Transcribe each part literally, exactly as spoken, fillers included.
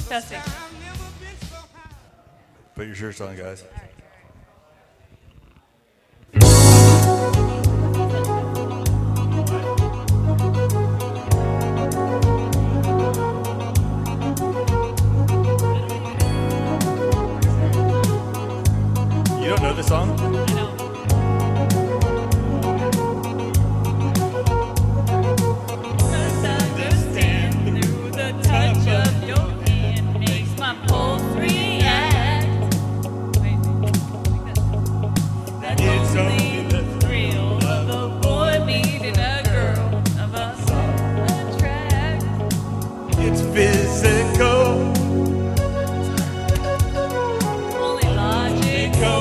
Testing. Put your shirts on, guys. You don't know the song? I know. Understand through the touch of your hand makes my pulse react. Wait, that's It's only only the thrill of a boy meeting a girl of a song track. It's physical. Only logic. Go.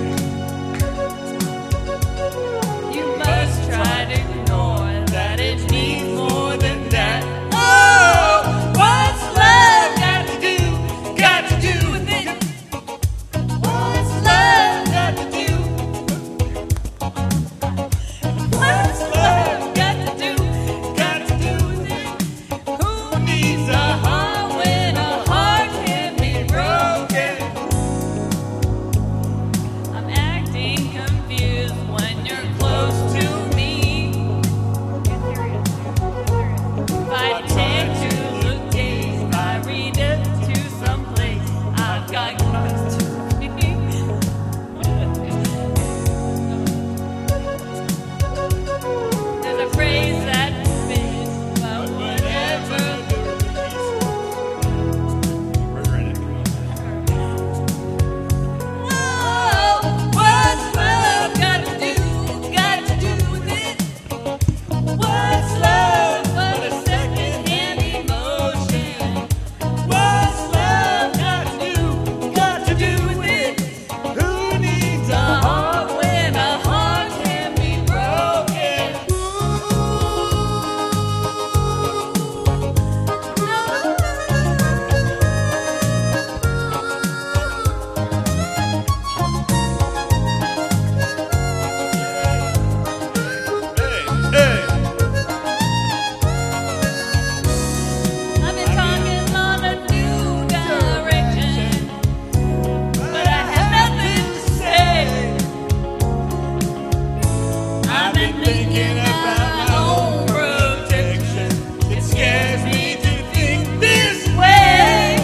You must try to ignore that it needs more than that. Oh, what's love got to do? Got to do with it. What's love got to do? What's love got to do? Got to do with it. Who needs a heart when a heart can be broken? I'm acting confused when you're close to me. If I tend to look dazed, I read it to someplace I've got close to me. There's a phrase that fits about whatever the Oh, what's love got to do? Got to do with it. What's love but a second-hand emotion? What's love got to do? Got to do with it. Who needs a heart when a heart can be broken? Hey, hey. I've been talking on a new direction, but I have nothing to say. I've been thinking about my own protection. It scares me to think this way.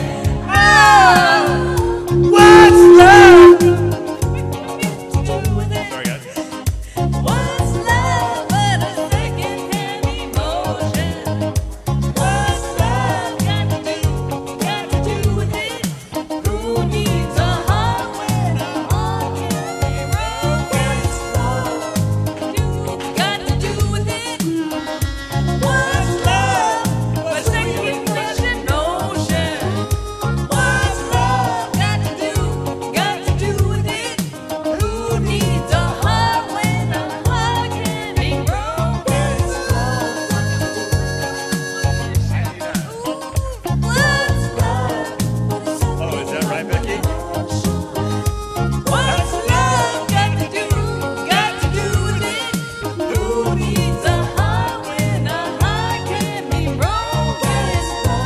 Oh, what's love to do with it? Sorry, guys. What's love but a second-hand emotion? What's love got to do? Got to do with it? Who needs a heart when a heart can be broken? You got to do with it. What's love but a second-hand emotion? What's love got to do? Got to do with it? Who needs a heart when a heart can be broken? What's love? Oh, is that right, Becky? What's love got to do? Got to do with it? Who needs a heart when a heart can be broken?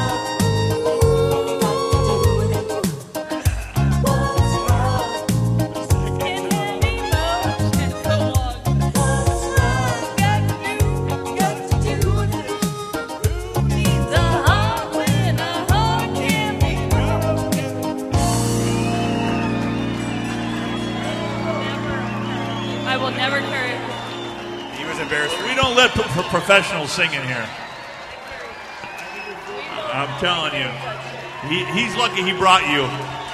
What's love? Second-hand emotion. Go on. What's love got to do? Got to do with it? Who needs a heart when a heart can be broken? I will never carry. He was embarrassed. We don't let pro- pro- professionals sing in here. I'm telling you. He, he's lucky he brought you.